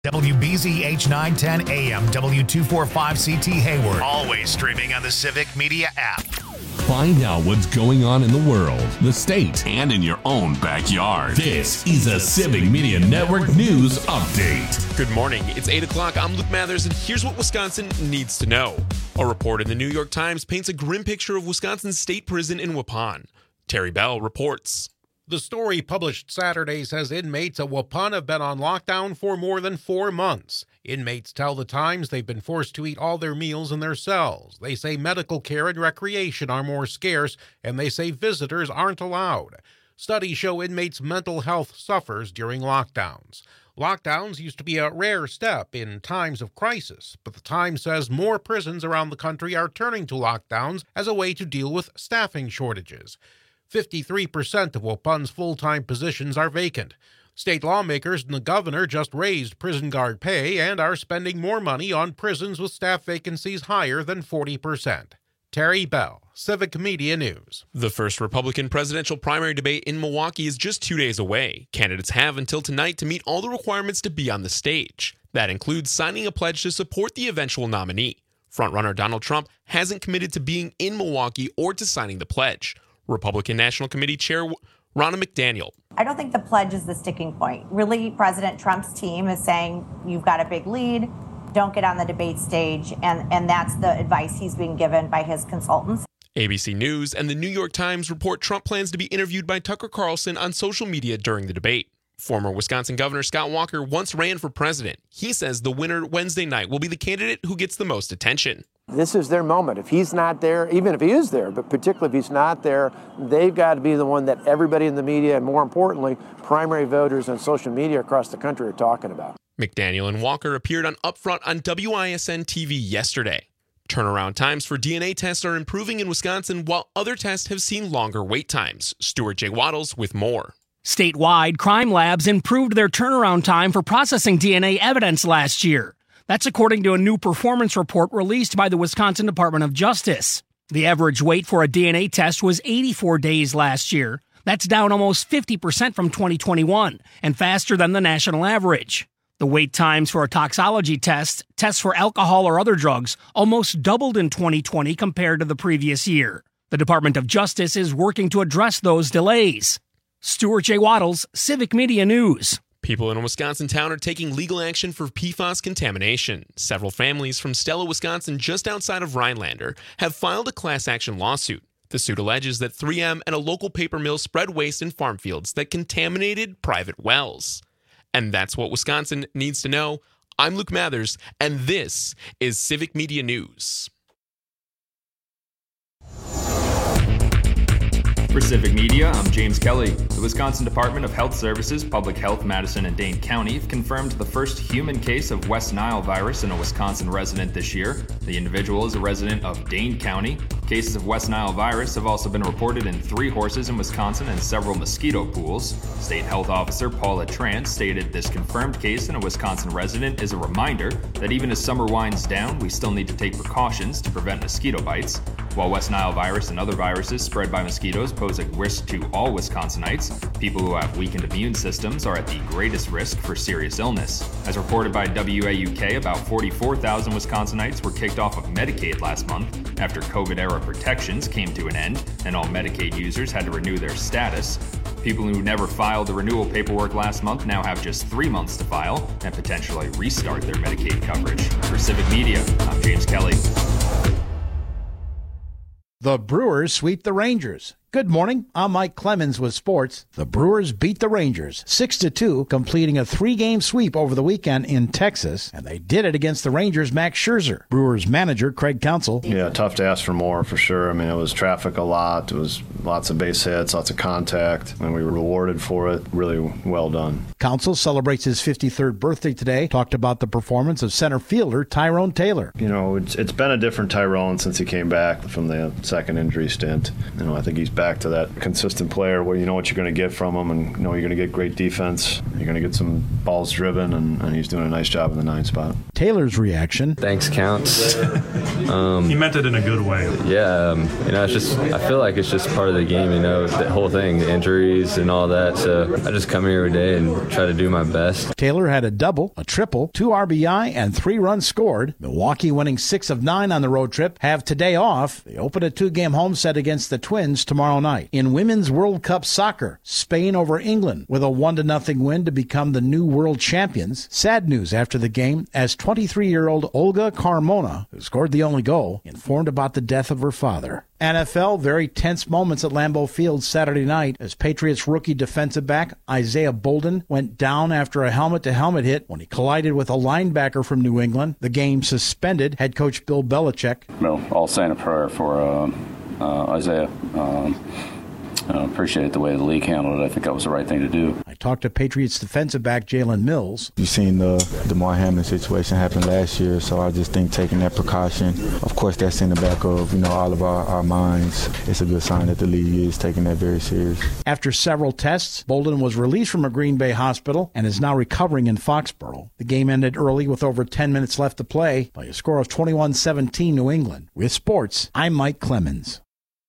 WBZ H910 AM, W245CT Hayward. Always streaming on the Civic Media app. Find out what's going on in the world, the state, and in your own backyard. This is a Civic Media Network News Update. Good morning. It's 8 o'clock. I'm Luke Mathers, and here's what Wisconsin needs to know. A report in the New York Times paints a grim picture of Wisconsin's state prison in Waupun. Terry Bell reports. The story published Saturday says inmates at Waupun have been on lockdown for more than 4 months. Inmates tell the Times they've been forced to eat all their meals in their cells. They say medical care and recreation are more scarce, and they say visitors aren't allowed. Studies show inmates' mental health suffers during lockdowns. Lockdowns used to be a rare step in times of crisis, but the Times says more prisons around the country are turning to lockdowns as a way to deal with staffing shortages. 53% of Waupun's full-time positions are vacant. State lawmakers and the governor just raised prison guard pay and are spending more money on prisons with staff vacancies higher than 40%. Terry Bell, Civic Media News. The first Republican presidential primary debate in Milwaukee is just 2 days away. Candidates have until tonight to meet all the requirements to be on the stage. That includes signing a pledge to support the eventual nominee. Frontrunner Donald Trump hasn't committed to being in Milwaukee or to signing the pledge. Republican National Committee Chair Ronna McDaniel. I don't think the pledge is the sticking point. Really, President Trump's team is saying, you've got a big lead, don't get on the debate stage, and that's the advice he's being given by his consultants. ABC News and the New York Times report Trump plans to be interviewed by Tucker Carlson on social media during the debate. Former Wisconsin Governor Scott Walker once ran for president. He says the winner Wednesday night will be the candidate who gets the most attention. This is their moment. If he's not there, even if he is there, but particularly if he's not there, they've got to be the one that everybody in the media, and more importantly, primary voters on social media across the country are talking about. McDaniel and Walker appeared on Upfront on WISN TV yesterday. Turnaround times for DNA tests are improving in Wisconsin, while other tests have seen longer wait times. Stuart J. Waddles with more. Statewide, crime labs improved their turnaround time for processing DNA evidence last year. That's according to a new performance report released by the Wisconsin Department of Justice. The average wait for a DNA test was 84 days last year. That's down almost 50% from 2021 and faster than the national average. The wait times for a toxology test, tests for alcohol or other drugs, almost doubled in 2020 compared to the previous year. The Department of Justice is working to address those delays. Stuart J. Waddles, Civic Media News. People in a Wisconsin town are taking legal action for PFAS contamination. Several families from Stella, Wisconsin, just outside of Rhinelander, have filed a class action lawsuit. The suit alleges that 3M and a local paper mill spread waste in farm fields that contaminated private wells. And that's what Wisconsin needs to know. I'm Luke Mathers, and this is Civic Media News. For Civic Media, I'm James Kelly. The Wisconsin Department of Health Services, Public Health, Madison and Dane County have confirmed the first human case of West Nile virus in a Wisconsin resident this year. The individual is a resident of Dane County. Cases of West Nile virus have also been reported in 3 horses in Wisconsin and several mosquito pools. State Health Officer Paula Tran stated this confirmed case in a Wisconsin resident is a reminder that even as summer winds down, we still need to take precautions to prevent mosquito bites. While West Nile virus and other viruses spread by mosquitoes pose a risk to all Wisconsinites, people who have weakened immune systems are at the greatest risk for serious illness. As reported by WAUK, about 44,000 Wisconsinites were kicked off of Medicaid last month after COVID-era protections came to an end and all Medicaid users had to renew their status. People who never filed the renewal paperwork last month now have just 3 months to file and potentially restart their Medicaid coverage. For Civic Media, I'm James Kelly. The Brewers sweep the Rangers. Good morning. I'm Mike Clemens with sports. The Brewers beat the Rangers 6-2, completing a 3-game sweep over the weekend in Texas, and they did it against the Rangers' Max Scherzer. Brewers manager Craig Counsell. Yeah, tough to ask for more, for sure. I mean, it was traffic a lot. It was lots of base hits, lots of contact, and we were rewarded for it. Really well done. Counsell celebrates his 53rd birthday today. Talked about the performance of center fielder Tyrone Taylor. You know, it's been a different Tyrone since he came back from the second injury stint. You know, I think he's back to that consistent player where you know what you're going to get from him, and you know you're going to get great defense. You're going to get some balls driven, and he's doing a nice job in the 9 spot. Taylor's reaction. Thanks counts. He meant it in a good way. Yeah, it's just, I feel like it's just part of the game, the whole thing, the injuries and all that. So I just come here every day and try to do my best. Taylor had a double, a triple, 2 RBI, and 3 runs scored. Milwaukee, winning 6 of 9 on the road trip, have today off. They open a 2-game home set against the Twins tomorrow night. In Women's World Cup soccer, Spain over England with a 1-0 win to become the new world champions. Sad news after the game as 23-year-old Olga Carmona, who scored the only goal, informed about the death of her father. NFL, very tense moments at Lambeau Field Saturday night as Patriots rookie defensive back Isaiah Bolden went down after a helmet-to-helmet hit when he collided with a linebacker from New England. The game suspended. Head coach Bill Belichick. I'll say a prayer for Isaiah. Appreciate the way the league handled it. I think that was the right thing to do. I talked to Patriots defensive back Jalen Mills. You've seen the Damar Hamlin situation happen last year, so I just think taking that precaution, of course that's in the back of all of our minds. It's a good sign that the league is taking that very serious. After several tests, Bolden was released from a Green Bay hospital and is now recovering in Foxborough. The game ended early with over 10 minutes left to play by a score of 21-17 New England. With sports, I'm Mike Clemens.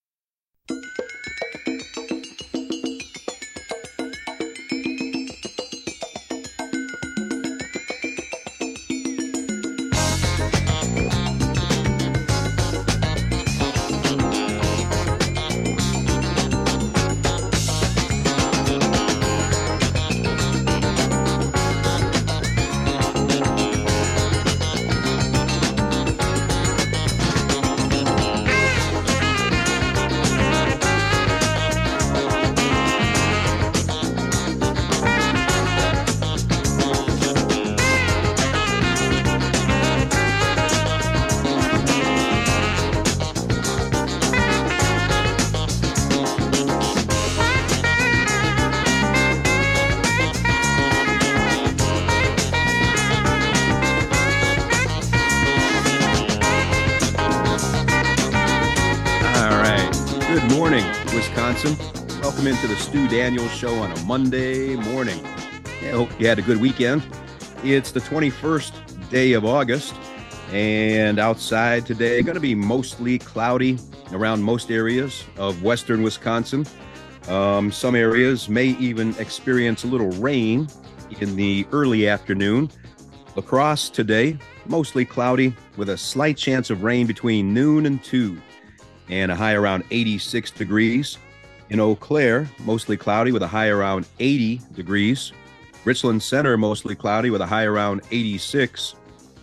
Welcome into the Stu Daniels Show on a Monday morning. I hope you had a good weekend. It's the 21st day of August, and outside today going to be mostly cloudy around most areas of western Wisconsin. Some areas may even experience a little rain in the early afternoon. La Crosse today, mostly cloudy with a slight chance of rain between noon and 2 and a high around 86 degrees. In Eau Claire, mostly cloudy with a high around 80 degrees. Richland Center, mostly cloudy with a high around 86.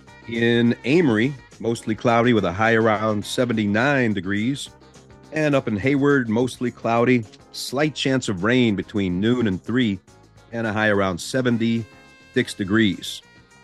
In Amory, mostly cloudy with a high around 79 degrees. And up in Hayward, mostly cloudy, slight chance of rain between noon and 3 and a high around 76 degrees.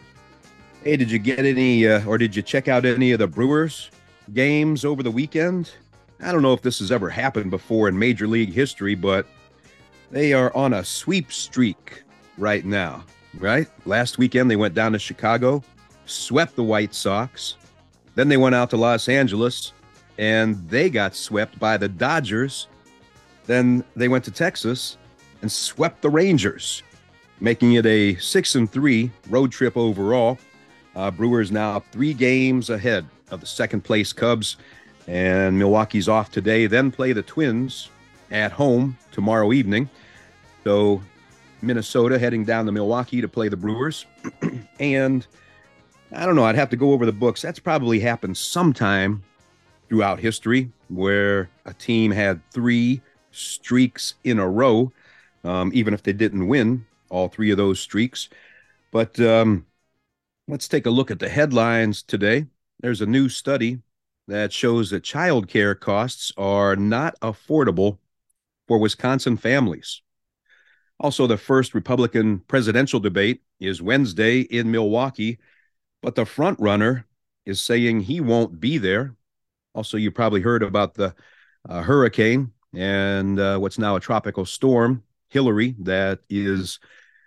Hey, did you get any, or did you check out any of the Brewers games over the weekend? I don't know if this has ever happened before in Major League history, but they are on a sweep streak right now, right? Last weekend, they went down to Chicago, swept the White Sox. Then they went out to Los Angeles, and they got swept by the Dodgers. Then they went to Texas and swept the Rangers, making it a 6-3 road trip overall. Brewers now 3 games ahead of the second-place Cubs. And Milwaukee's off today, then play the Twins at home tomorrow evening. So Minnesota heading down to Milwaukee to play the Brewers. And I don't know, I'd have to go over the books. That's probably happened sometime throughout history where a team had 3 streaks in a row, even if they didn't win all 3 of those streaks. But let's take a look at the headlines today. There's a new study that shows that child care costs are not affordable for Wisconsin families. Also, the first Republican presidential debate is Wednesday in Milwaukee, but the front runner is saying he won't be there. Also, you probably heard about the hurricane and what's now a tropical storm, Hillary, that is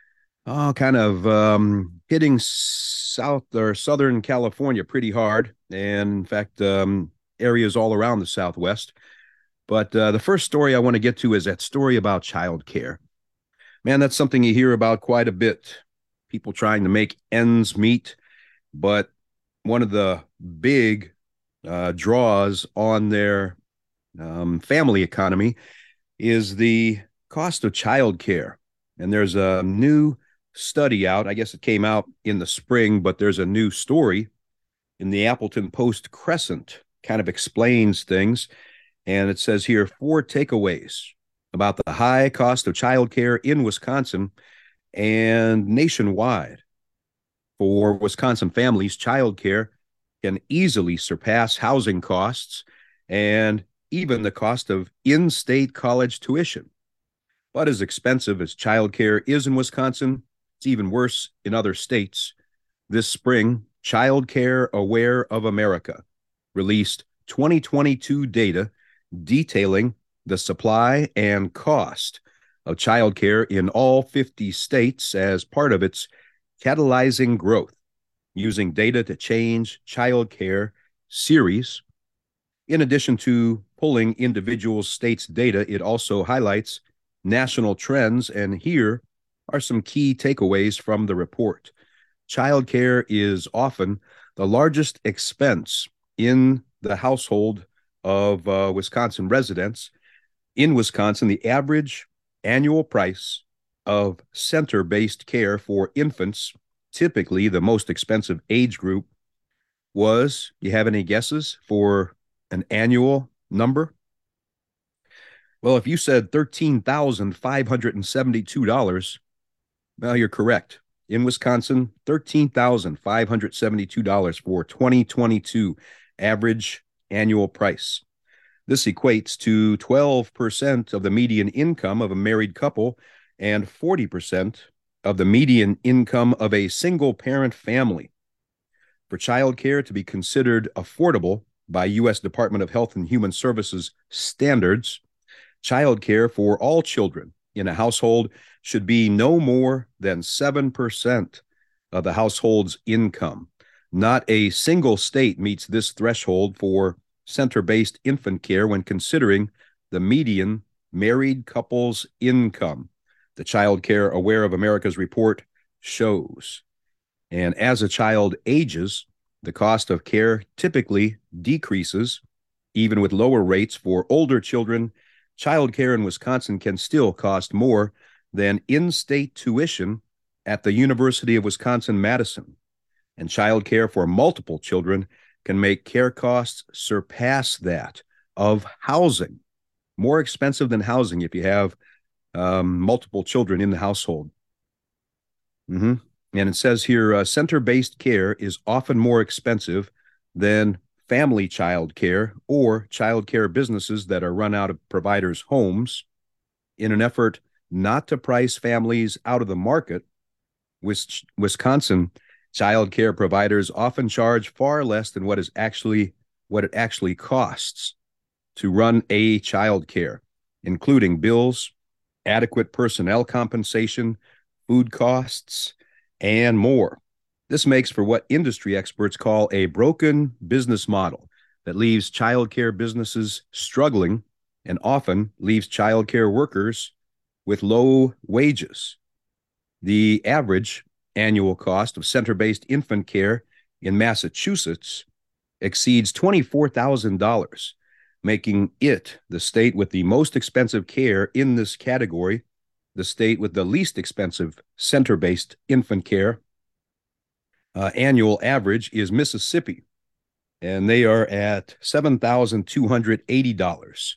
hitting south or southern California pretty hard. And in fact, areas all around the Southwest. But the first story I want to get to is that story about childcare. Man, that's something you hear about quite a bit. People trying to make ends meet. But one of the big draws on their family economy is the cost of childcare. And there's a new study out. I guess it came out in the spring, but there's a new story in the Appleton Post-Crescent. Kind of explains things. And it says here 4 takeaways about the high cost of childcare in Wisconsin and nationwide. For Wisconsin families, childcare can easily surpass housing costs and even the cost of in-state college tuition. But as expensive as childcare is in Wisconsin, it's even worse in other states. This spring, Childcare Aware of America released 2022 data detailing the supply and cost of childcare in all 50 states as part of its Catalyzing Growth, using data to change childcare series. In addition to pulling individual states' data, it also highlights national trends, and here are some key takeaways from the report. Childcare is often the largest expense in the household of Wisconsin residents. In Wisconsin, the average annual price of center-based care for infants, typically the most expensive age group, was, you have any guesses for an annual number? Well, if you said $13,572, well, you're correct. In Wisconsin, $13,572 for 2022 average annual price. This equates to 12% of the median income of a married couple and 40% of the median income of a single-parent family. For childcare to be considered affordable by U.S. Department of Health and Human Services standards, childcare for all children in a household should be no more than 7% of the household's income. Not a single state meets this threshold for center-based infant care when considering the median married couple's income. The Childcare Aware of America's report shows. And as a child ages, the cost of care typically decreases. Even with lower rates for older children, childcare in Wisconsin can still cost more than in-state tuition at the University of Wisconsin-Madison. And childcare for multiple children can make care costs surpass that of housing. More expensive than housing if you have multiple children in the household. And it says here, center-based care is often more expensive than family child care or child care businesses that are run out of providers' homes. In an effort not to price families out of the market, Wisconsin child care providers often charge far less than what it actually costs to run a child care, including bills, adequate personnel compensation, food costs, and more. This makes for what industry experts call a broken business model that leaves childcare businesses struggling and often leaves childcare workers with low wages. The average annual cost of center-based infant care in Massachusetts exceeds $24,000, making it the state with the most expensive care in this category. The state with the least expensive center-based infant care annual average is Mississippi, and they are at $7,280.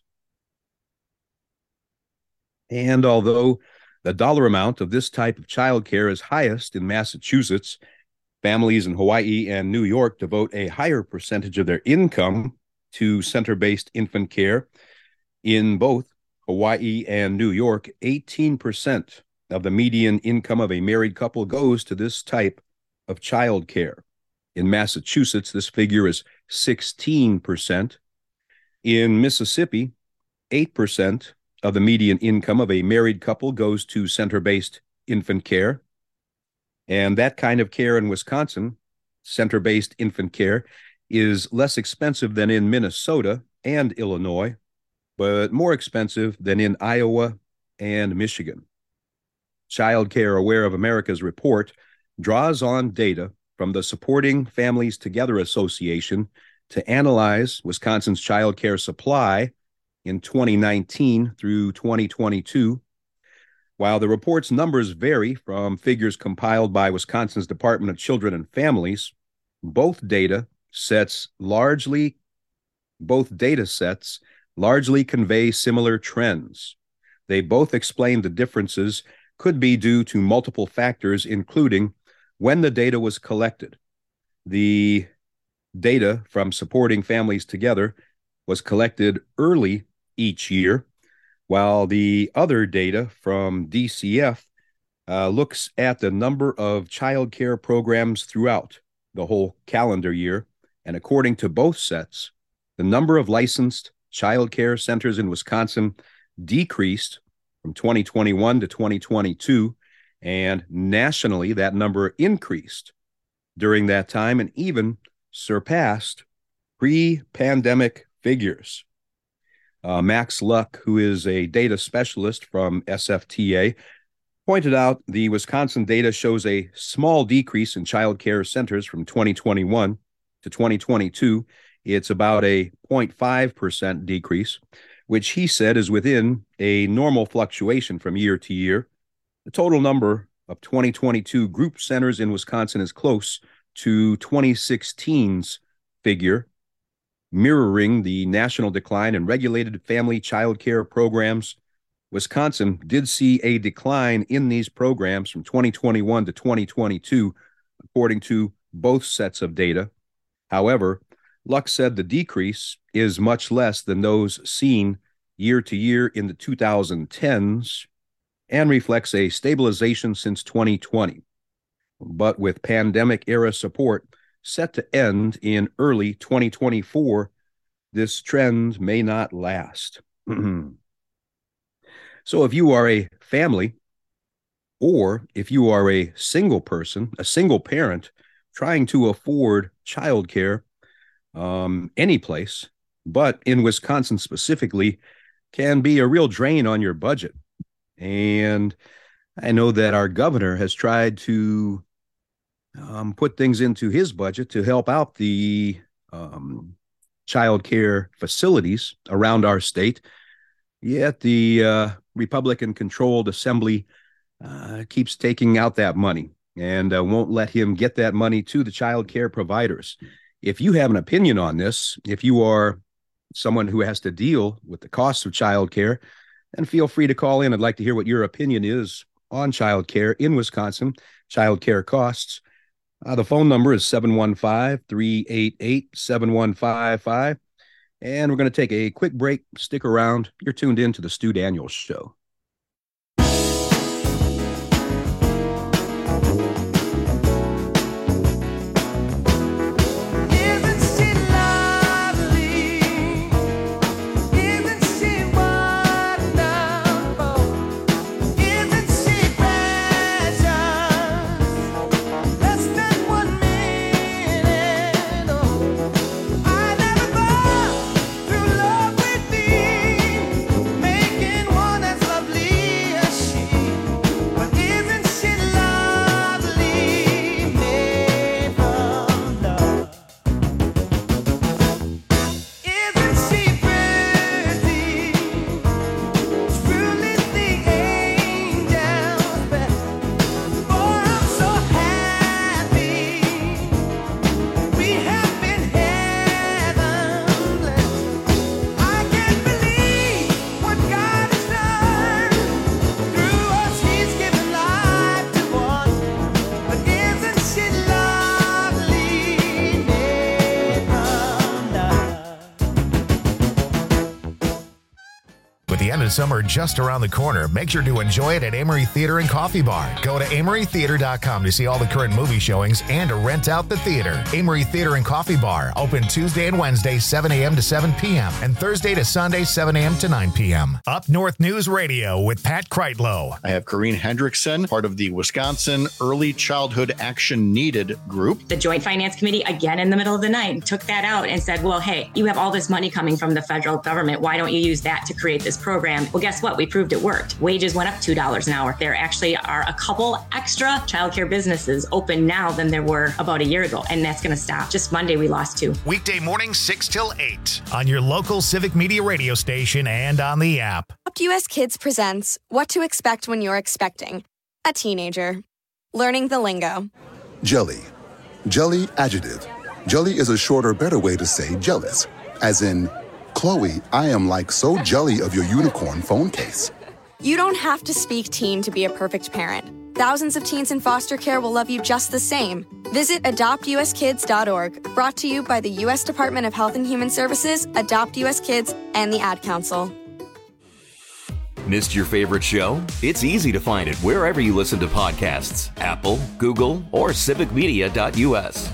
And although the dollar amount of this type of childcare is highest in Massachusetts, families in Hawaii and New York devote a higher percentage of their income to center-based infant care. In both Hawaii and New York, 18% of the median income of a married couple goes to this type of child care. In Massachusetts, this figure is 16%. In Mississippi, 8% of the median income of a married couple goes to center-based infant care. And that kind of care in Wisconsin, center-based infant care, is less expensive than in Minnesota and Illinois, but more expensive than in Iowa and Michigan. Child Care Aware of America's report draws on data from the Supporting Families Together Association to analyze Wisconsin's child care supply in 2019 through 2022. While the report's numbers vary from figures compiled by Wisconsin's Department of Children and Families, both data sets largely convey similar trends. They both explain the differences could be due to multiple factors, including when the data was collected. The data from Supporting Families Together was collected early each year, while the other data from DCF looks at the number of child care programs throughout the whole calendar year. And according to both sets, the number of licensed child care centers in Wisconsin decreased from 2021 to 2022, and nationally that number increased during that time and even surpassed pre-pandemic figures. Max Luck, who is a data specialist from SFTA, pointed out the Wisconsin data shows a small decrease in child care centers from 2021 to 2022. It's about a 0.5% decrease, which he said is within a normal fluctuation from year to year. The total number of 2022 group centers in Wisconsin is close to 2016's figure, mirroring the national decline in regulated family child care programs. Wisconsin did see a decline in these programs from 2021 to 2022, according to both sets of data. However, Luck said the decrease is much less than those seen year to year in the 2010s and reflects a stabilization since 2020. But with pandemic-era support set to end in early 2024, this trend may not last. So if you are a family, or if you are a single person, a single parent, trying to afford childcare any place, but in Wisconsin specifically, can be a real drain on your budget. And I know that our governor has tried to put things into his budget to help out the child care facilities around our state. Yet the Republican-controlled assembly keeps taking out that money and won't let him get that money to the child care providers. If you have an opinion on this, if you are someone who has to deal with the costs of child care, then feel free to call in. I'd like to hear what your opinion is on child care in Wisconsin, child care costs. The phone number is 715-388-7155. And we're going to take a quick break. Stick around. You're tuned in to the Stu Daniels Show. Making one that's weekend and summer just around the corner. Make sure to enjoy it at Amory Theater and Coffee Bar. Go to amorytheater.com to see all the current movie showings and to rent out the theater. Amory Theater and Coffee Bar, open Tuesday and Wednesday, 7 a.m. to 7 p.m. and Thursday to Sunday, 7 a.m. to 9 p.m. Up North News Radio with Pat Kreitlow. I have Corrine Hendrickson, part of the Wisconsin Early Childhood Action Needed group. The Joint Finance Committee, again in the middle of the night, took that out and said, well, hey, you have all this money coming from the federal government. Why don't you use that to create this program? Well, guess what? We proved it worked. Wages went up $2 an hour. There actually are a couple extra childcare businesses open now than there were about a year ago, and that's going to stop. Just Monday, we lost 2. Weekday mornings 6 till 8 on your local Civic Media radio station and on the app. Adopt US Kids presents What to Expect When You're Expecting a Teenager. Learning the lingo. Jelly. Jelly adjective. Jelly is a shorter, better way to say jealous. As in, Chloe, I am like so jelly of your unicorn phone case. You don't have to speak teen to be a perfect parent. Thousands of teens in foster care will love you just the same. Visit adoptuskids.org, brought to you by the U.S. Department of Health and Human Services, Adopt U.S. Kids, and the Ad Council. Missed your favorite show? It's easy to find it wherever you listen to podcasts. Apple, Google, or civicmedia.us.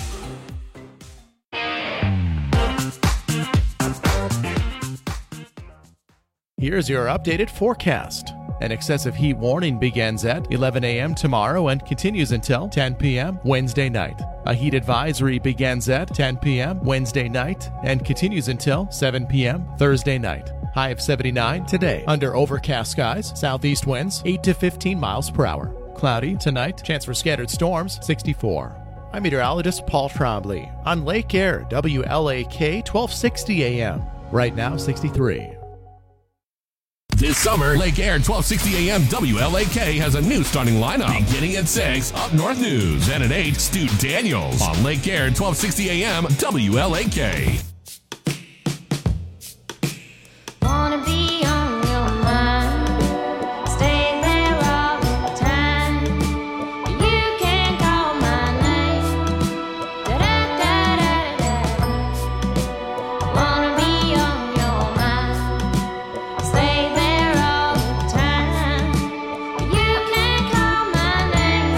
Here's your updated forecast. An excessive heat warning begins at 11 a.m. tomorrow and continues until 10 p.m. Wednesday night. A heat advisory begins at 10 p.m. Wednesday night and continues until 7 p.m. Thursday night. High of 79 today. Under overcast skies, southeast winds 8 to 15 miles per hour. Cloudy tonight, chance for scattered storms 64. I'm meteorologist Paul Trombley on Lake Air, WLAK 1260 a.m. Right now, 63. This summer, Lake Air 1260 AM WLAK has a new starting lineup. Beginning at 6, Up North News, and at 8, Stu Daniels on Lake Air 1260 AM WLAK. Wanna be on your mind, stay there all the time. You can call my name, da-da-da-da-da. Wanna be on your mind, stay there all the time. You can call my name,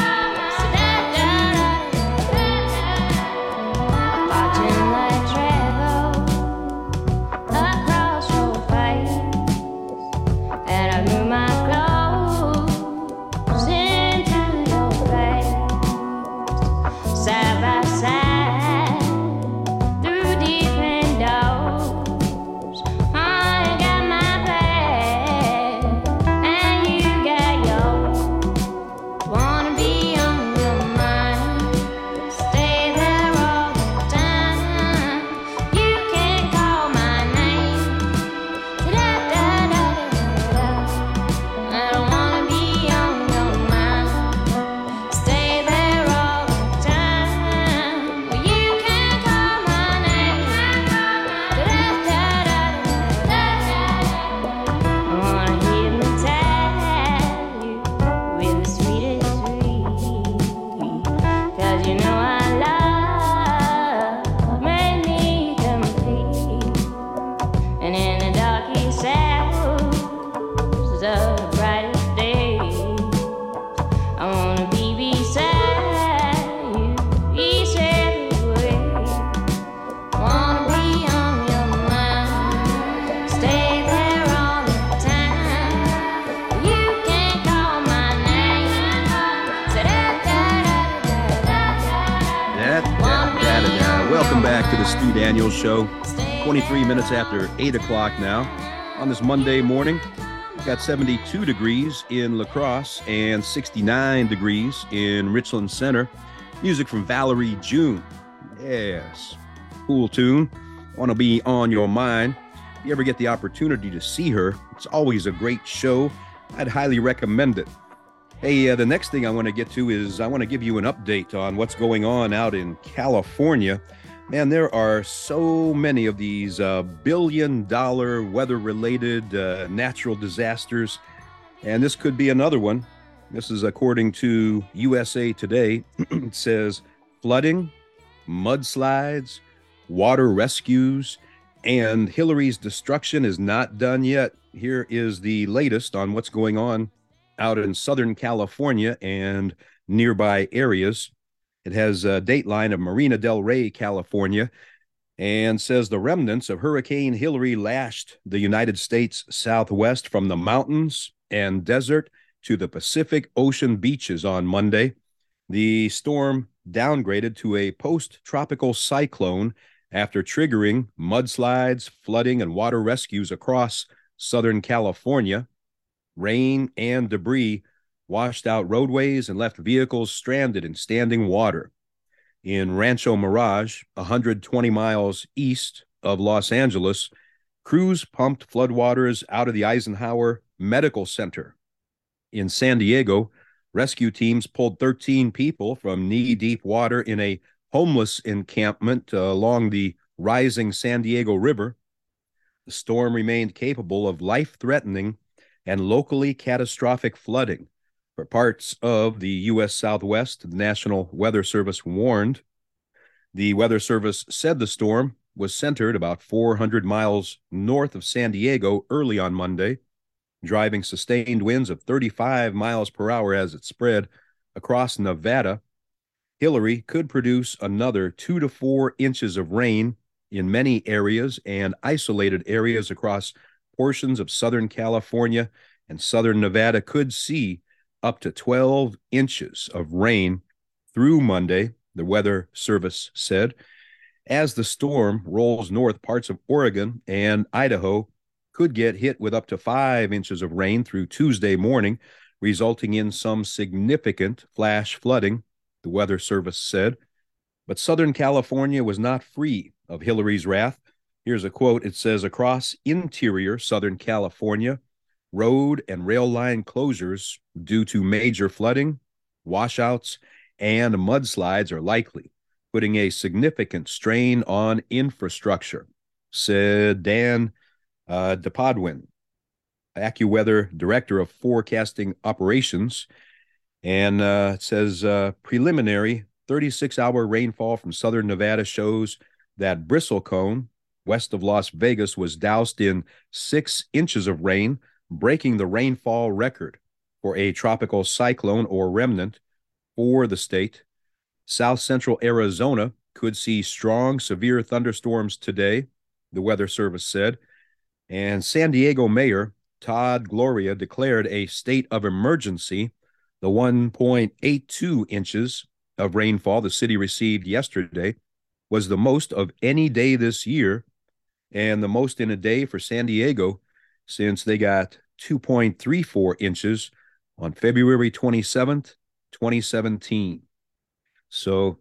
da-da-da-da-da. Watching light travel across your face, and I move my clothes into your face, side by side, through different doors. I got my bag, and you got yours. Wanna be on your mind, stay there all the time. You can call my name, da-da-da-da-da-da. I don't wanna be on your mind, stay there all the time. You can call my name, da-da-da-da-da-da. I wanna hypnotize you with the sweetest sweet, 'cause you know our love made me complete. And in the darkest hours of the brightest days, I wanna be beside you each every way. Wanna be on your mind, stay there all the time. You can call my name, Da-da-da-da-da. Welcome back to the Stu Daniels Show. 23 minutes after 8 o'clock now on this Monday morning. We've got 72 degrees in La Crosse and 69 degrees in Richland Center. Music from Valerie June. Yes, cool tune. Want to be on your mind. If you ever get the opportunity to see her, it's always a great show. I'd highly recommend it. Hey, the next thing I want to get to is I want to give you an update on what's going on out in California. Man, there are so many of these billion-dollar weather-related natural disasters, and this could be another one. This is according to USA Today. It says flooding, mudslides, water rescues, and Hillary's destruction is not done yet. here is the latest on what's going on out in Southern California and nearby areas. It has a dateline of Marina del Rey, California, and says the remnants of Hurricane Hilary lashed the United States Southwest from the mountains and desert to the Pacific Ocean beaches on Monday. The storm downgraded to a post-tropical cyclone after triggering mudslides, flooding, and water rescues across Southern California. Rain and debris washed out roadways and left vehicles stranded in standing water. In Rancho Mirage, 120 miles east of Los Angeles, crews pumped floodwaters out of the Eisenhower Medical Center. In San Diego, rescue teams pulled 13 people from knee-deep water in a homeless encampment along the rising San Diego River. The storm remained capable of life-threatening and locally catastrophic flooding. For parts of the U.S. Southwest, the National Weather Service warned. The Weather Service said the storm was centered about 400 miles north of San Diego early on Monday, driving sustained winds of 35 miles per hour as it spread across Nevada. Hilary could produce another 2 to 4 inches of rain in many areas and isolated areas across portions of Southern California and Southern Nevada could see up to 12 inches of rain through Monday, the Weather Service said. As the storm rolls north, parts of Oregon and Idaho could get hit with up to 5 inches of rain through Tuesday morning, resulting in some significant flash flooding, the Weather Service said. But Southern California was not free of Hilary's wrath. Here's a quote. It says, across interior Southern California, road and rail line closures due to major flooding, washouts, and mudslides are likely, putting a significant strain on infrastructure, said Dan DePodwin, AccuWeather Director of Forecasting Operations. And it says preliminary 36-hour rainfall from southern Nevada shows that Bristlecone, west of Las Vegas, was doused in 6 inches of rain, breaking the rainfall record for a tropical cyclone or remnant for the state. South central Arizona could see strong, severe thunderstorms today, the Weather Service said. And San Diego Mayor Todd Gloria declared a state of emergency. The 1.82 inches of rainfall the city received yesterday was the most of any day this year and the most in a day for San Diego since they got 2.34 inches on February 27th, 2017. So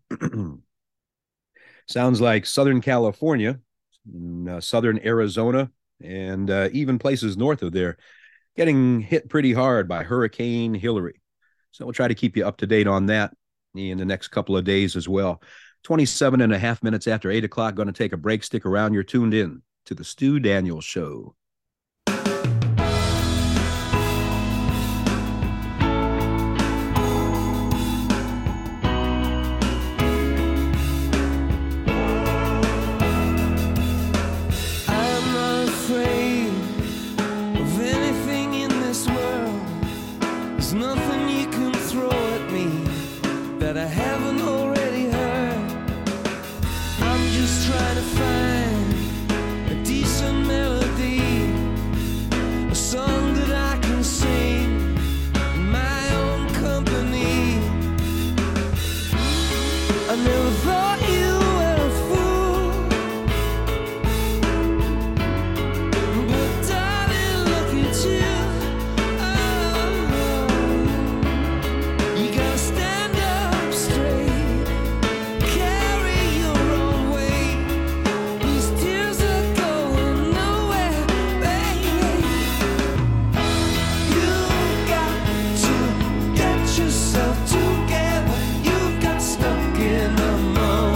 sounds like Southern California, Southern Arizona, and even places north of there getting hit pretty hard by Hurricane Hilary. So we'll try to keep you up to date on that in the next couple of days as well. 27 and a half minutes after 8 o'clock, going to take a break. Stick around. You're tuned in to the Stu Daniels Show. Yourself together, you got stuck in a moment.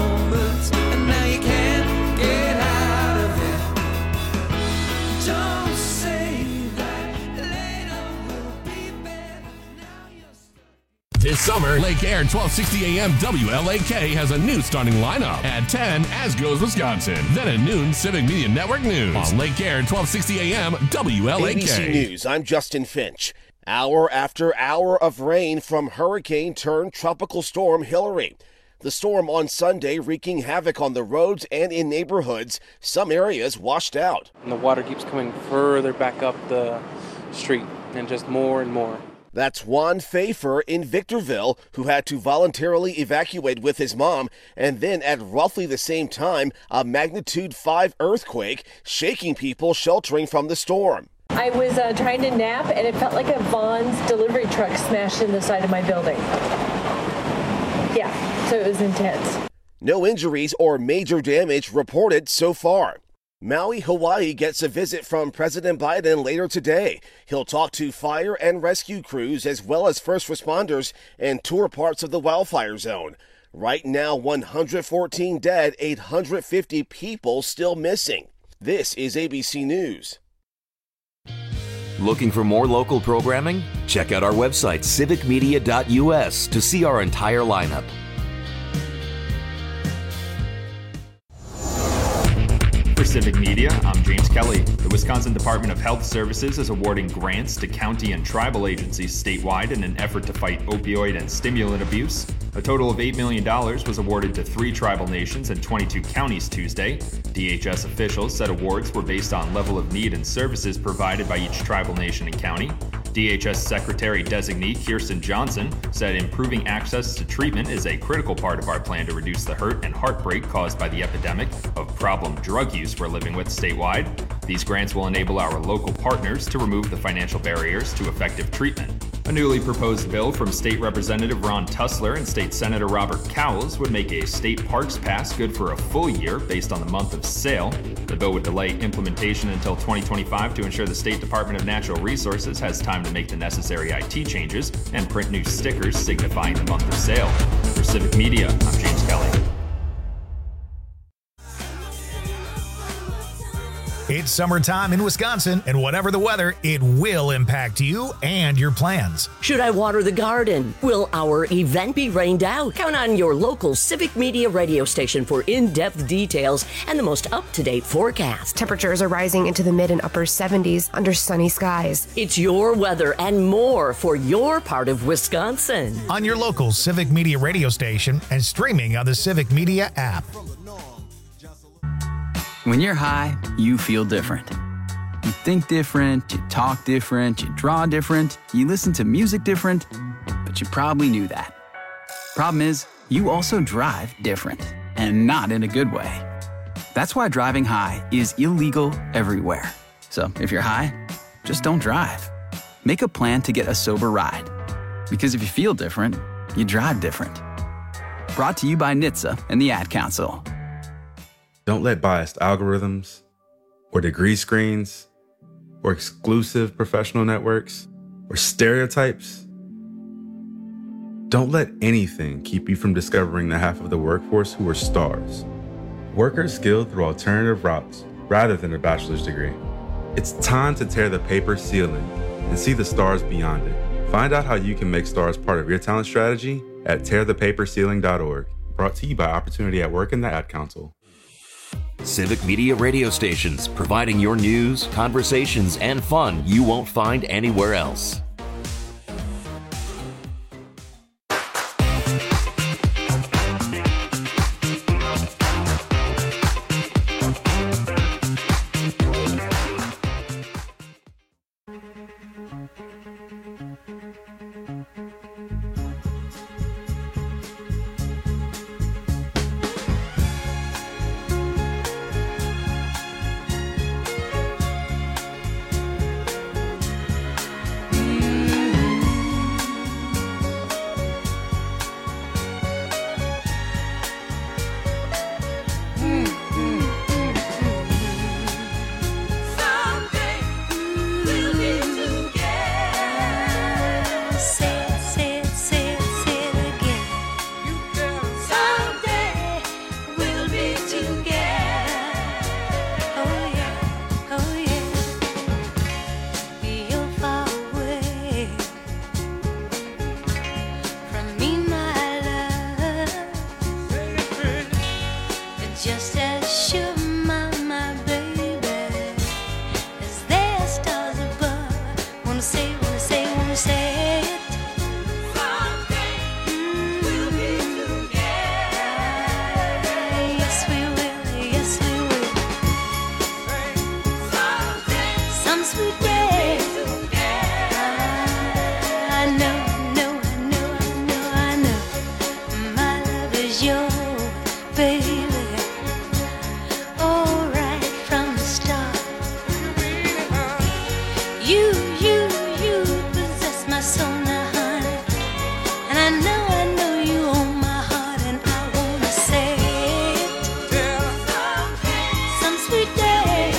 Lake Air 1260 AM WLAK has a new starting lineup. At 10, as goes Wisconsin. Then at noon, Civic Media Network News on Lake Air 1260 AM WLAK. ABC News, I'm Justin Finch. Hour after hour of rain from hurricane turned tropical storm Hillary. The storm on Sunday wreaking havoc on the roads and in neighborhoods. Some areas washed out. And the water keeps coming further back up the street and just more and more. That's Juan Pfeiffer in Victorville, who had to voluntarily evacuate with his mom, and then at roughly the same time, a magnitude 5 earthquake shaking people sheltering from the storm. I was trying to nap, and it felt like a Vaughn's delivery truck smashed in the side of my building. Yeah, so it was intense. No injuries or major damage reported so far. Maui, Hawaii gets a visit from President Biden later today. He'll talk to fire and rescue crews as well as first responders and tour parts of the wildfire zone. Right now, 114 dead, 850 people still missing. This is ABC News. Looking for more local programming? Check out our website, civicmedia.us, to see our entire lineup. For Civic Media, I'm James Kelly. The Wisconsin Department of Health Services is awarding grants to county and tribal agencies statewide in an effort to fight opioid and stimulant abuse. A total of $8 million was awarded to 3 tribal nations and 22 counties Tuesday. DHS officials said awards were based on level of need and services provided by each tribal nation and county. DHS Secretary-designee Kirsten Johnson said improving access to treatment is a critical part of our plan to reduce the hurt and heartbreak caused by the epidemic of problem drug use we're living with statewide. These grants will enable our local partners to remove the financial barriers to effective treatment. A newly proposed bill from State Representative Ron Tussler and State Senator Robert Cowles would make a state parks pass good for a full year based on the month of sale. The bill would delay implementation until 2025 to ensure the State Department of Natural Resources has time to make the necessary IT changes and print new stickers signifying the month of sale. For Civic Media, I'm James Kelly. It's summertime in Wisconsin, and whatever the weather, it will impact you and your plans. Should I water the garden? Will our event be rained out? Count on your local Civic Media radio station for in-depth details and the most up-to-date forecast. Temperatures are rising into the mid and upper 70s under sunny skies. It's your weather and more for your part of Wisconsin. On your local Civic Media radio station and streaming on the Civic Media app. When you're high, you feel different. You think different, you talk different, you draw different, you listen to music different, but you probably knew that. Problem is, you also drive different, and not in a good way. That's why driving high is illegal everywhere. So if you're high, just don't drive. Make a plan to get a sober ride. Because if you feel different, you drive different. Brought to you by NHTSA and the Ad Council. Don't let biased algorithms, or degree screens, or exclusive professional networks, or stereotypes. Don't let anything keep you from discovering the half of the workforce who are stars. Workers skilled through alternative routes rather than a bachelor's degree. It's time to tear the paper ceiling and see the stars beyond it. Find out how you can make stars part of your talent strategy at tearthepaperceiling.org. Brought to you by Opportunity at Work and the Ad Council. Civic Media radio stations, providing your news, conversations, and fun you won't find anywhere else. just as sure my baby as there are stars above. Wanna say it. Someday we'll be together. Yes, we will. Someday, some sweet day. I know. My love is your baby. Oh, right from the start. You possess my soul now, honey. And I know you own my heart, and I wanna say it. Some sweet day.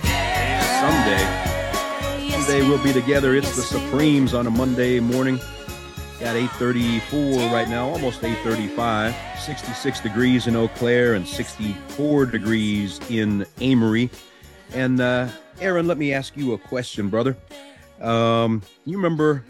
Someday we'll be together. It's the Supremes on a Monday morning at 8:34 right now, almost 8:35. 66 degrees in Eau Claire and 64 degrees in Amory. And Aaron, let me ask you a question, brother. You remember,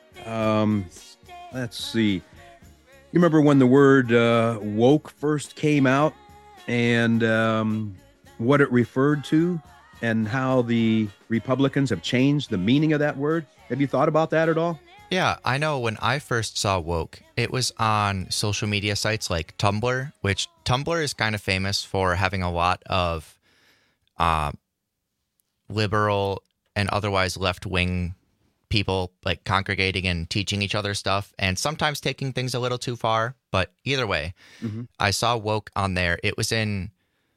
let's see. You remember when the word woke first came out and what it referred to and how the Republicans have changed the meaning of that word? Have you thought about that at all? Yeah, I know when I first saw woke, it was on social media sites like Tumblr, which Tumblr is kind of famous for having a lot of liberal and otherwise left-wing people like congregating and teaching each other stuff and sometimes taking things a little too far. But either way, I saw woke on there. It was in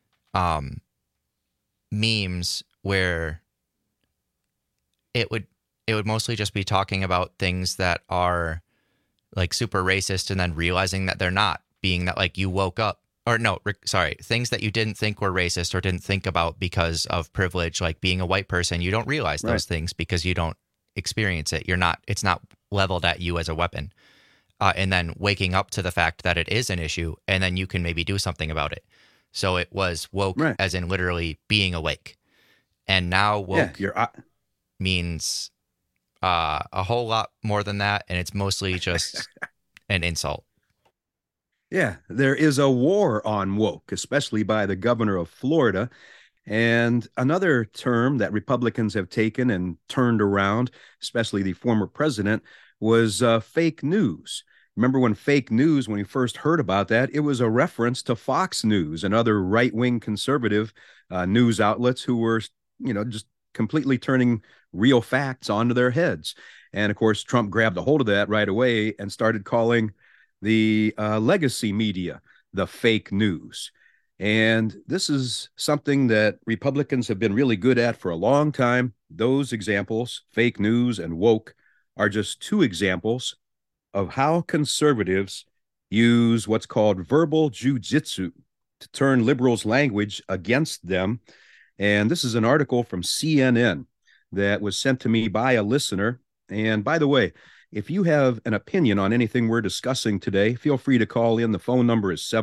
memes where it would mostly just be talking about things that are like super racist and then realizing that they're not, being that like you woke up, or no, sorry, things that you didn't think were racist or didn't think about because of privilege, like being a white person. You don't realize those things because you don't experience it. It's not leveled at you as a weapon. And then waking up to the fact that it is an issue, and then you can maybe do something about it. So it was woke as in literally being awake. And now woke means a whole lot more than that, and it's mostly just an insult. Yeah, there is a war on woke, especially by the governor of Florida. And another term that Republicans have taken and turned around, especially the former president, was fake news. Remember when we first heard about that, it was a reference to Fox News and other right-wing conservative news outlets who were, just completely turning real facts onto their heads. And of course, Trump grabbed a hold of that right away and started calling the legacy media the fake news. And this is something that Republicans have been really good at for a long time. Those examples, fake news and woke, are just two examples of how conservatives use what's called verbal jujitsu to turn liberals' language against them. And this is an article from CNN that was sent to me by a listener. And by the way, if you have an opinion on anything we're discussing today, feel free to call in. The phone number is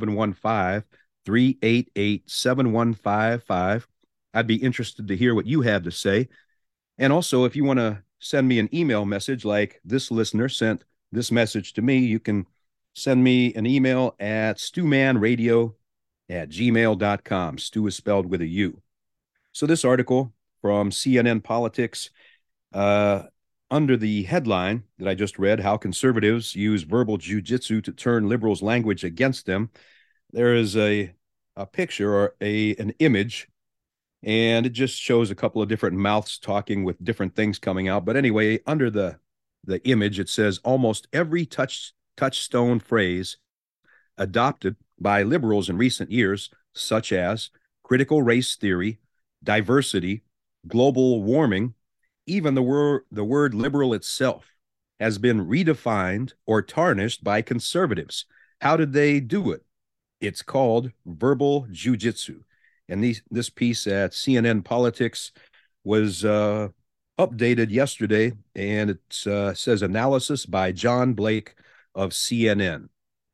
715-388-7155. I'd be interested to hear what you have to say. And also, if you want to send me an email message like this listener sent this message to me, you can send me an email at stewmanradio@gmail.com. Stew is spelled with a U. So this article from CNN Politics, under the headline that I just read, how conservatives use verbal jujitsu to turn liberals' language against them, there is a picture or an image, and it just shows a couple of different mouths talking with different things coming out. But anyway, under the image, it says almost every touchstone phrase adopted by liberals in recent years, such as critical race theory, diversity, global warming, even the word liberal itself, has been redefined or tarnished by conservatives. How did they do it? It's called verbal jujitsu. And this piece at CNN Politics was updated yesterday, and it says analysis by John Blake of CNN.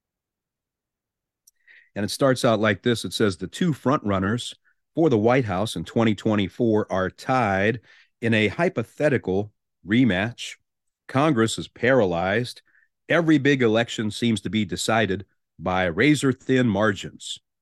And it starts out like this. It says the two frontrunners for the White House in 2024 are tied in a hypothetical rematch. Congress is paralyzed. Every big election seems to be decided by razor-thin margins.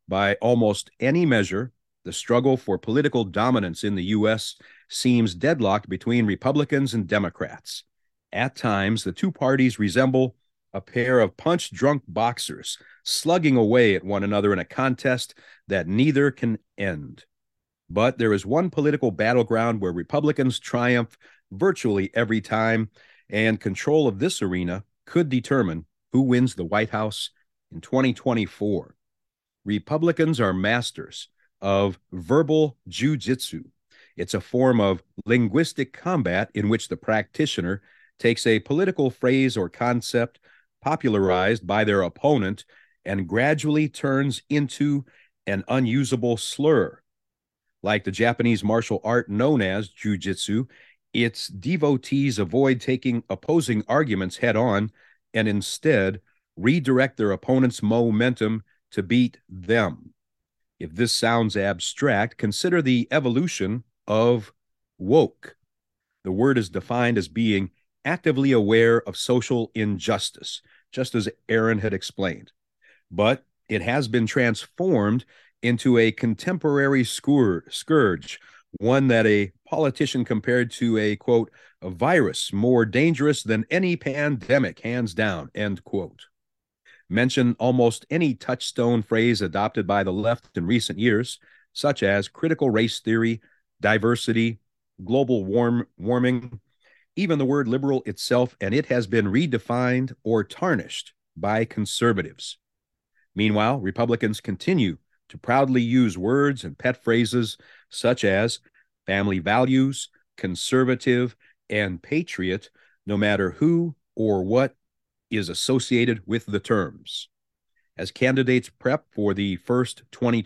By almost any measure, the struggle for political dominance in the U.S. seems deadlocked between Republicans and Democrats. At times, the two parties resemble a pair of punch-drunk boxers slugging away at one another in a contest that neither can end. But there is one political battleground where Republicans triumph virtually every time, and control of this arena could determine who wins the White House in 2024. Republicans are masters of verbal jujitsu. It's a form of linguistic combat in which the practitioner takes a political phrase or concept popularized by their opponent and gradually turns into an unusable slur. Like the Japanese martial art known as jujitsu, its devotees avoid taking opposing arguments head on and instead redirect their opponent's momentum to beat them. If this sounds abstract, consider the evolution of woke. The word is defined as being actively aware of social injustice, just as Aaron had explained. But it has been transformed into a contemporary scourge, one that a politician compared to a, quote, a virus more dangerous than any pandemic, hands down, end quote. Mention almost any touchstone phrase adopted by the left in recent years, such as critical race theory, diversity, global warming, even the word liberal itself, and it has been redefined or tarnished by conservatives. Meanwhile, Republicans continue to proudly use words and pet phrases such as family values, conservative, and patriot, no matter who or what is associated with the terms. As candidates prep for the first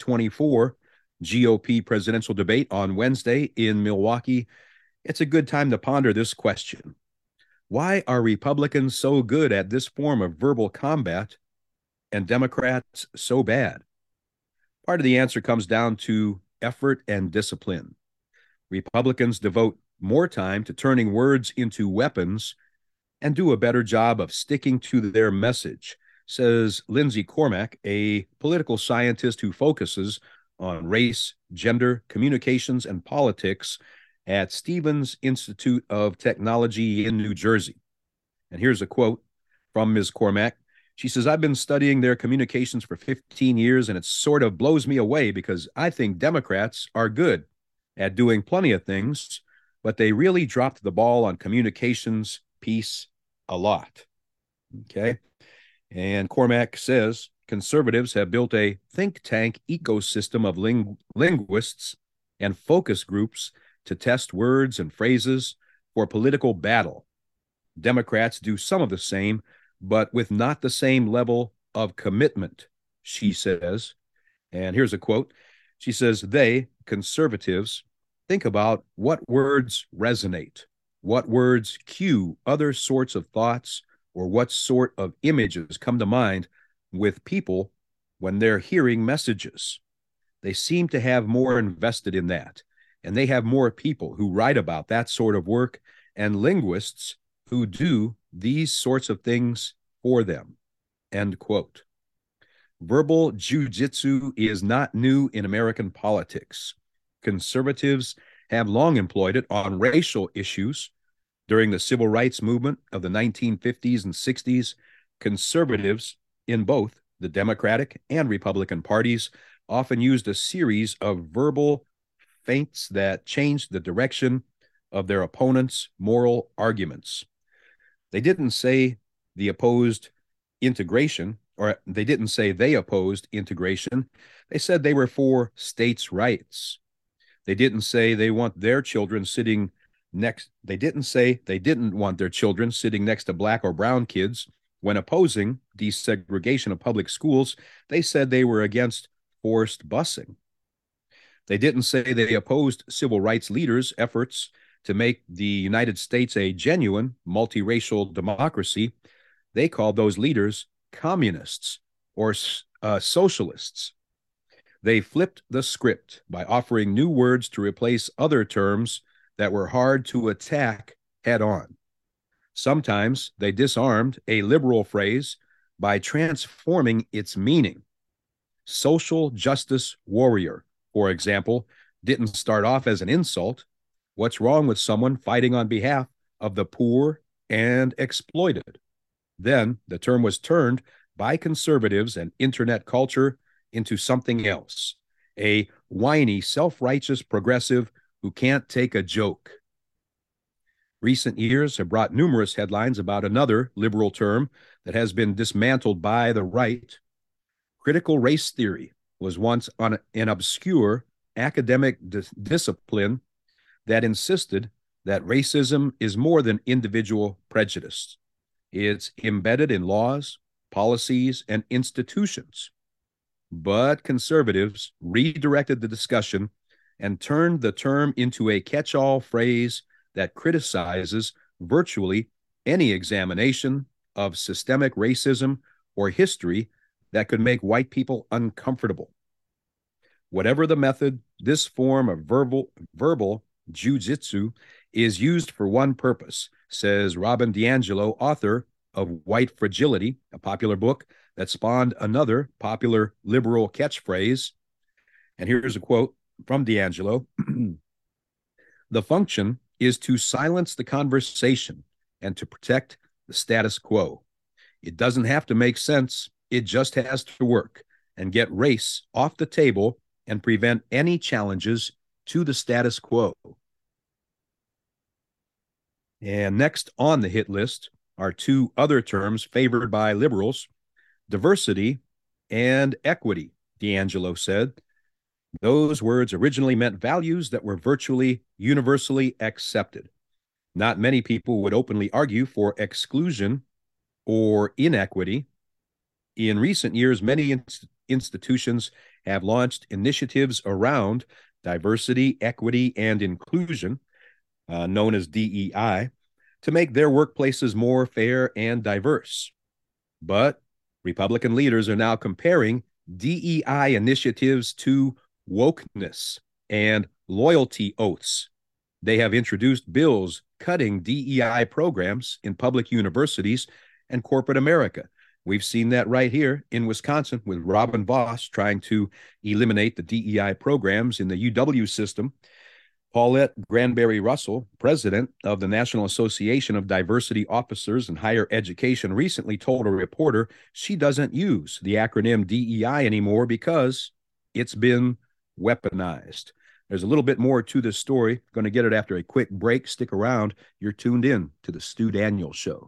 2024 GOP presidential debate on Wednesday in Milwaukee, it's a good time to ponder this question. Why are Republicans so good at this form of verbal combat and Democrats so bad? Part of the answer comes down to effort and discipline. Republicans devote more time to turning words into weapons and do a better job of sticking to their message, says Lindsay Cormack, a political scientist who focuses on race, gender, communications, and politics at Stevens Institute of Technology in New Jersey. And here's a quote from Ms. Cormack. She says, I've been studying their communications for 15 years, and it sort of blows me away because I think Democrats are good at doing plenty of things, but they really dropped the ball on communications piece a lot. Okay. And Cormack says conservatives have built a think tank ecosystem of linguists and focus groups to test words and phrases for political battle. Democrats do some of the same, but with not the same level of commitment, she says. And here's a quote. She says, they, conservatives, think about what words resonate, what words cue other sorts of thoughts, or what sort of images come to mind with people when they're hearing messages. They seem to have more invested in that, and they have more people who write about that sort of work and linguists who do these sorts of things for them, end quote. Verbal jujitsu is not new in American politics. Conservatives have long employed it on racial issues. During the civil rights movement of the 1950s and 60s, conservatives in both the Democratic and Republican parties often used a series of verbal feints that changed the direction of their opponents' moral arguments. They didn't say they opposed integration. They said they were for states' rights. They didn't say they want their children sitting next. They didn't say they didn't want their children sitting next to black or brown kids. When opposing desegregation of public schools, they said they were against forced busing. They didn't say they opposed civil rights leaders' efforts to make the United States a genuine multiracial democracy. They called those leaders communists or socialists. They flipped the script by offering new words to replace other terms that were hard to attack head on. Sometimes they disarmed a liberal phrase by transforming its meaning. social justice warrior, for example, didn't start off as an insult. What's wrong with someone fighting on behalf of the poor and exploited? Then the term was turned by conservatives and internet culture into something else, a whiny, self-righteous progressive who can't take a joke. Recent years have brought numerous headlines about another liberal term that has been dismantled by the right. Critical race theory was once an obscure academic discipline that insisted that racism is more than individual prejudice. It's embedded in laws, policies, and institutions. But conservatives redirected the discussion and turned the term into a catch-all phrase that criticizes virtually any examination of systemic racism or history that could make white people uncomfortable. Whatever the method, this form of verbal jiu-jitsu is used for one purpose, says Robin DiAngelo, author of White Fragility, a popular book that spawned another popular liberal catchphrase. And here's a quote from DiAngelo. The function is to silence the conversation and to protect the status quo. It doesn't have to make sense. It just has to work and get race off the table and prevent any challenges to the status quo. And next on the hit list are two other terms favored by liberals, diversity and equity, DiAngelo said. Those words originally meant values that were virtually universally accepted. Not many people would openly argue for exclusion or inequity. In recent years, many institutions have launched initiatives around diversity, equity, and inclusion, known as DEI, to make their workplaces more fair and diverse. But Republican leaders are now comparing DEI initiatives to wokeness and loyalty oaths. They have introduced bills cutting DEI programs in public universities and corporate America. We've seen that right here in Wisconsin with Robin Vos trying to eliminate the DEI programs in the UW system. Paulette Granberry Russell, president of the National Association of Diversity Officers in Higher Education, recently told a reporter she doesn't use the acronym DEI anymore because it's been weaponized. There's a little bit more to this story. Going to get it after a quick break. Stick around. You're tuned in to the Stu Daniels Show.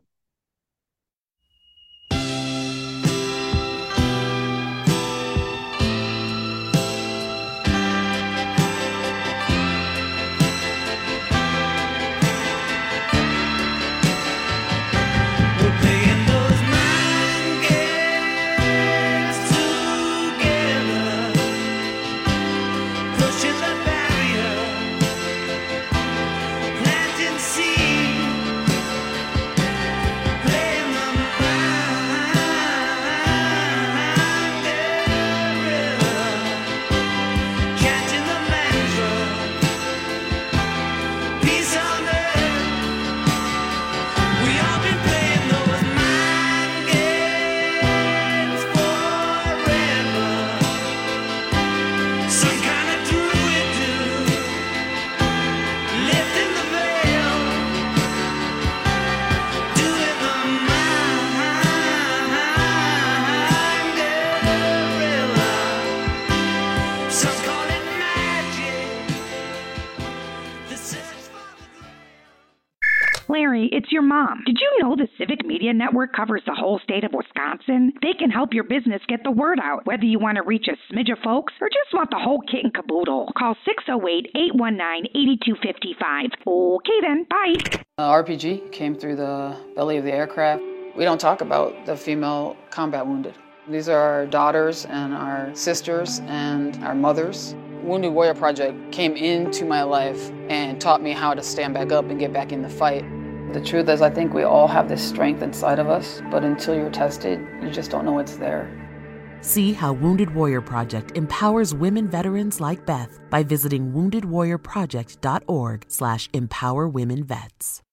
Larry, it's your mom. Did you know the Civic Media Network covers the whole state of Wisconsin? They can help your business get the word out, whether you want to reach a smidge of folks or just want the whole kit and caboodle. Call 608-819-8255. Okay then, bye. RPG came through the belly of the aircraft. We don't talk about the female combat wounded. These are our daughters and our sisters and our mothers. Wounded Warrior Project came into my life and taught me how to stand back up and get back in the fight. The truth is, I think we all have this strength inside of us, but until you're tested, you just don't know it's there. See how Wounded Warrior Project empowers women veterans like Beth by visiting woundedwarriorproject.org/empowerwomenvets.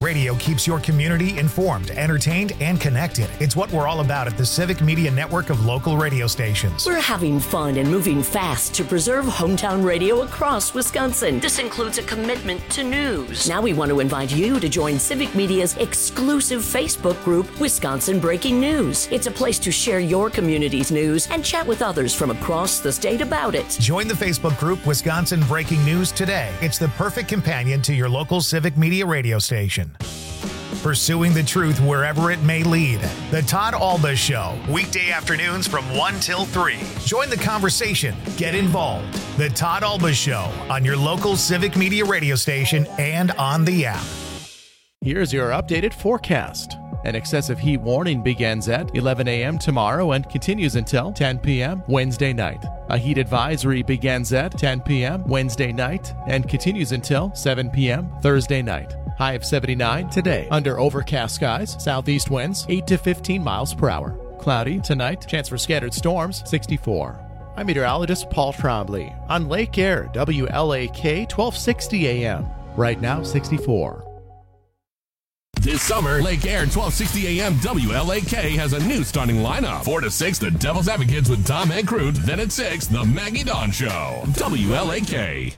Radio keeps your community informed, entertained, and connected. It's what we're all about at the Civic Media Network of local radio stations. We're having fun and moving fast to preserve hometown radio across Wisconsin. This includes a commitment to news. Now we want to invite you to join Civic Media's exclusive Facebook group, Wisconsin Breaking News. It's a place to share your community's news and chat with others from across the state about it. Join the Facebook group Wisconsin Breaking News today. It's the perfect companion to your local Civic Media radio station. Pursuing the truth wherever it may lead. The Todd Alba Show, weekday afternoons from 1 till 3. Join the conversation. Get involved. The Todd Alba Show on your local Civic Media radio station and on the app. Here's your updated forecast. An excessive heat warning begins at 11 a.m. tomorrow and continues until 10 p.m. Wednesday night. A heat advisory begins at 10 p.m. Wednesday night and continues until 7 p.m. Thursday night. High of 79 today. Under overcast skies, southeast winds 8 to 15 miles per hour. Cloudy tonight, chance for scattered storms 64. I'm meteorologist Paul Trombley on Lake Air, WLAK 1260 AM. Right now, 64. This summer, Lake Air 1260 AM WLAK has a new starting lineup. 4 to 6, the Devil's Advocates with Tom and Crute. Then at 6, the Maggie Dawn Show. WLAK.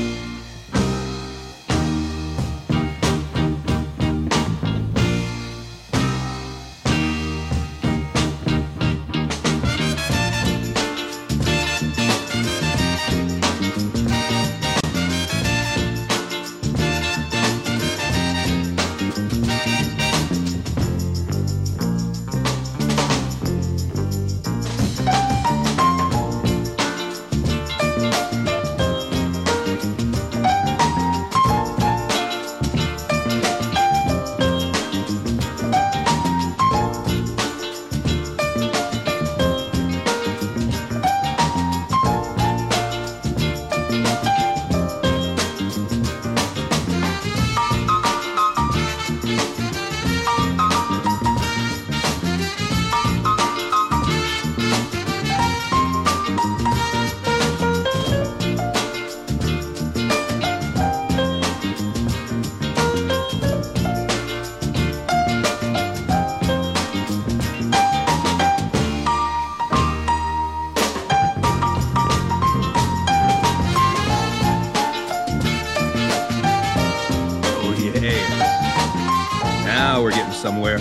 Somewhere.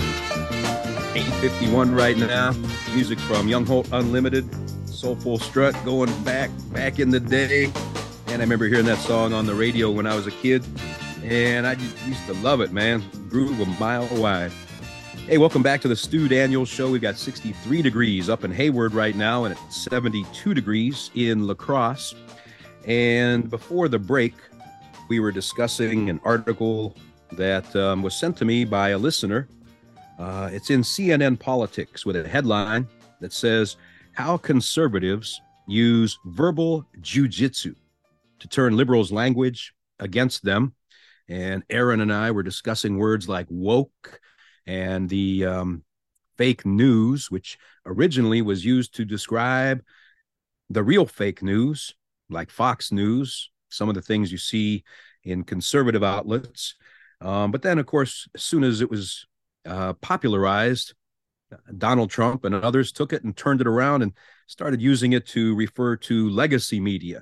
8:51 right now. Music from Young Holt Unlimited, Soulful Strut, going back in the day. And I remember hearing that song on the radio when I was a kid, and I just used to love it, man. Groove a mile wide. Hey, welcome back to the Stu Daniels Show. We've got 63 degrees up in Hayward right now, and it's 72 degrees in La Crosse. And before the break, we were discussing an article that was sent to me by a listener. It's in CNN Politics with a headline that says, "How Conservatives Use Verbal Jiu-Jitsu to Turn Liberals' Language Against Them." And Aaron and I were discussing words like woke and the fake news, which originally was used to describe the real fake news, like Fox News, some of the things you see in conservative outlets. But then, of course, as soon as it was popularized, Donald Trump and others took it and turned it around and started using it to refer to legacy media,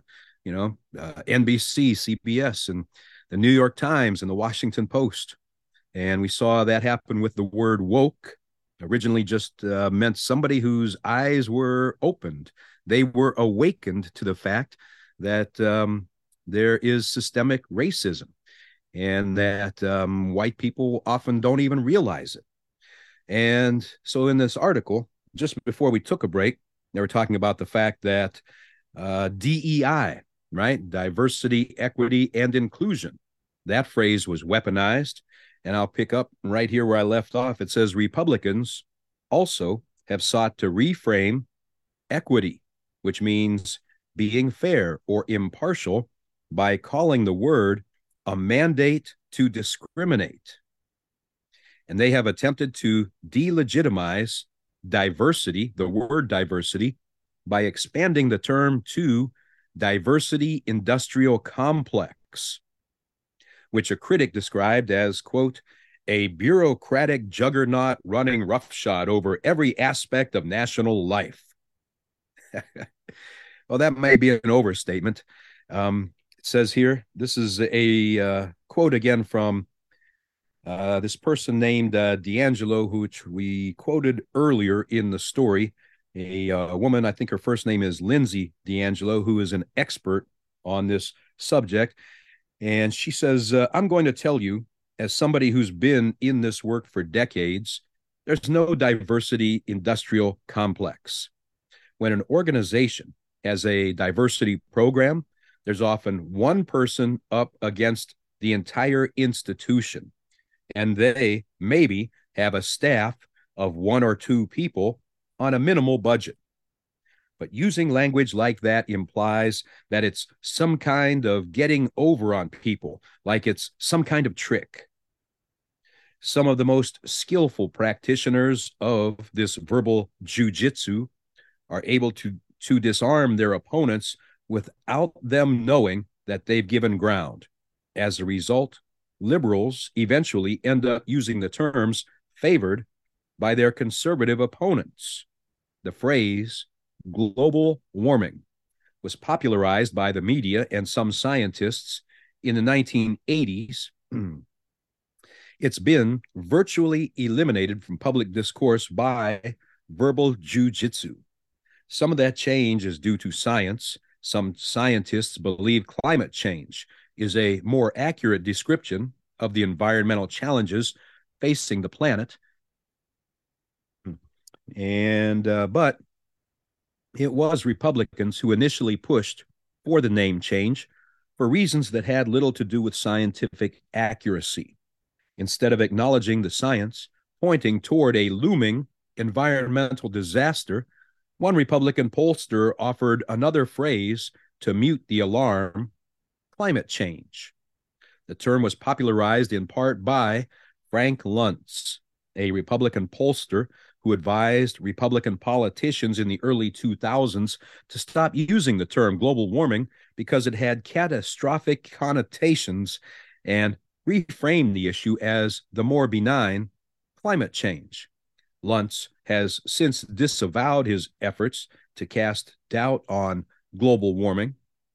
NBC, CBS, and the New York Times and the Washington Post. And we saw that happen with the word woke. Originally just meant somebody whose eyes were opened. They were awakened to the fact that there is systemic racism, and that white people often don't even realize it. And so in this article, just before we took a break, they were talking about the fact that DEI, right? Diversity, equity, and inclusion. That phrase was weaponized. And I'll pick up right here where I left off. It says Republicans also have sought to reframe equity, which means being fair or impartial, by calling the word a mandate to discriminate. And they have attempted to delegitimize diversity, the word diversity, by expanding the term to diversity industrial complex, which a critic described as, quote, a bureaucratic juggernaut running roughshod over every aspect of national life. Well, that may be an overstatement. It says here, this is a quote again from this person named D'Angelo, which we quoted earlier in the story. A woman, I think her first name is Lindsay D'Angelo, who is an expert on this subject. And she says, I'm going to tell you, as somebody who's been in this work for decades, there's no diversity industrial complex. When an organization has a diversity program, there's often one person up against the entire institution, and they maybe have a staff of 1 or 2 people on a minimal budget. But using language like that implies that it's some kind of getting over on people, like it's some kind of trick. Some of the most skillful practitioners of this verbal jujitsu are able to disarm their opponents without them knowing that they've given ground. As a result, liberals eventually end up using the terms favored by their conservative opponents. The phrase global warming was popularized by the media and some scientists in the 1980s. It's been virtually eliminated from public discourse by verbal jujitsu. Some of that change is due to science. Some scientists believe climate change is a more accurate description of the environmental challenges facing the planet. But it was Republicans who initially pushed for the name change for reasons that had little to do with scientific accuracy. Instead of acknowledging the science pointing toward a looming environmental disaster, one Republican pollster offered another phrase to mute the alarm: climate change. The term was popularized in part by Frank Luntz, a Republican pollster who advised Republican politicians in the early 2000s to stop using the term global warming because it had catastrophic connotations, and reframed the issue as the more benign climate change. Luntz has since disavowed his efforts to cast doubt on global warming.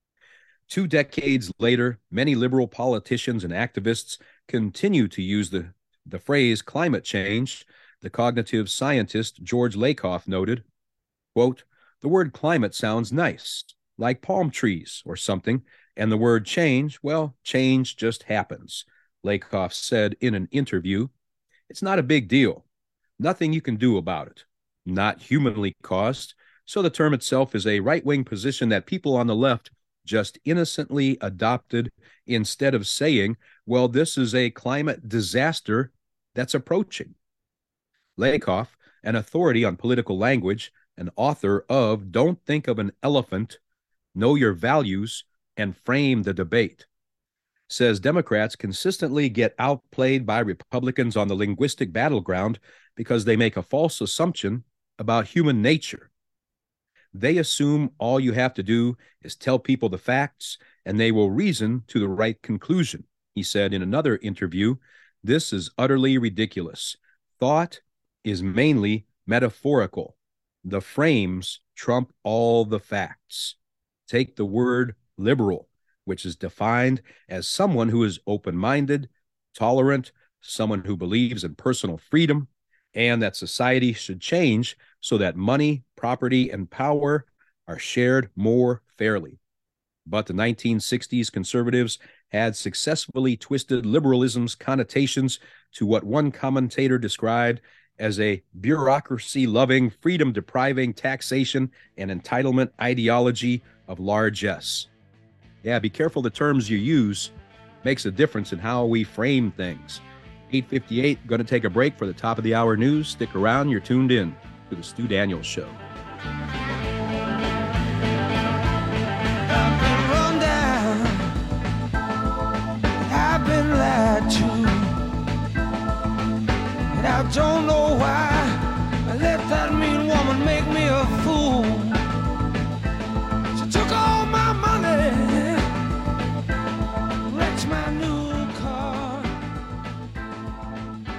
2 decades later, many liberal politicians and activists continue to use the phrase climate change. The cognitive scientist George Lakoff noted, quote, "The word climate sounds nice, like palm trees or something, and the word change, well, change just happens." Lakoff said in an interview, "It's not a big deal. Nothing you can do about it. Not humanly caused. So the term itself is a right-wing position that people on the left just innocently adopted instead of saying, well, this is a climate disaster that's approaching." Lakoff, an authority on political language, and author of Don't Think of an Elephant, Know Your Values, and Frame the Debate, says Democrats consistently get outplayed by Republicans on the linguistic battleground because they make a false assumption about human nature. They assume all you have to do is tell people the facts and they will reason to the right conclusion. He said in another interview, "This is utterly ridiculous. Thought is mainly metaphorical. The frames trump all the facts. Take the word liberal, which is defined as someone who is open-minded, tolerant, someone who believes in personal freedom, and that society should change so that money, property, and power are shared more fairly." But the 1960s conservatives had successfully twisted liberalism's connotations to what one commentator described as a bureaucracy-loving, freedom-depriving taxation and entitlement ideology of largesse. Yeah, be careful the terms you use. Makes a difference in how we frame things. 8:58, going to take a break for the top of the hour news. Stick around, you're tuned in to the Stu Daniels Show. I've been run down, I've been lied to, and I don't know why I let that mean woman make me a fool. She took all my money, wrecked my new car.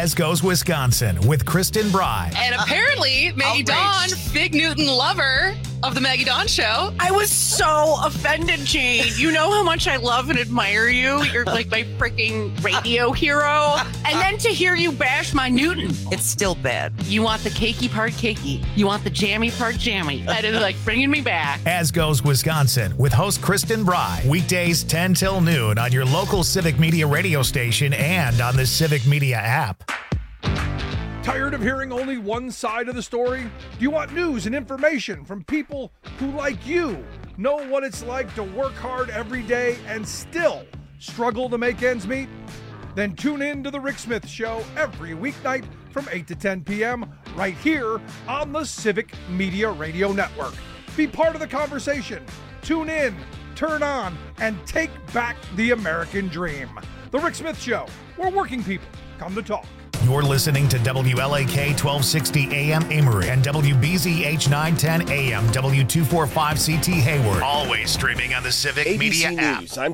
As Goes Wisconsin with Kristen Bry. And apparently, Maggie Dawn, big Newton lover of the Maggie Dawn Show. I was so offended, Jane. You know how much I love and admire you. You're like my freaking radio hero. And then to hear you bash my Newton. It's still bad. You want the cakey part cakey. You want the jammy part jammy. That is like bringing me back. As Goes Wisconsin with host Kristen Bry. Weekdays 10 till noon on your local Civic Media radio station and on the Civic Media app. Tired of hearing only one side of the story? Do you want news and information from people who, like you, know what it's like to work hard every day and still struggle to make ends meet? Then tune in to The Rick Smith Show every weeknight from 8 to 10 p.m. right here on the Civic Media Radio Network. Be part of the conversation. Tune in, turn on, and take back the American dream. The Rick Smith Show, where working people come to talk. You're listening to WLAK 1260 AM Amory and WBZH 910 AM W245CT Hayward. Always streaming on the Civic ABC Media app. News, I'm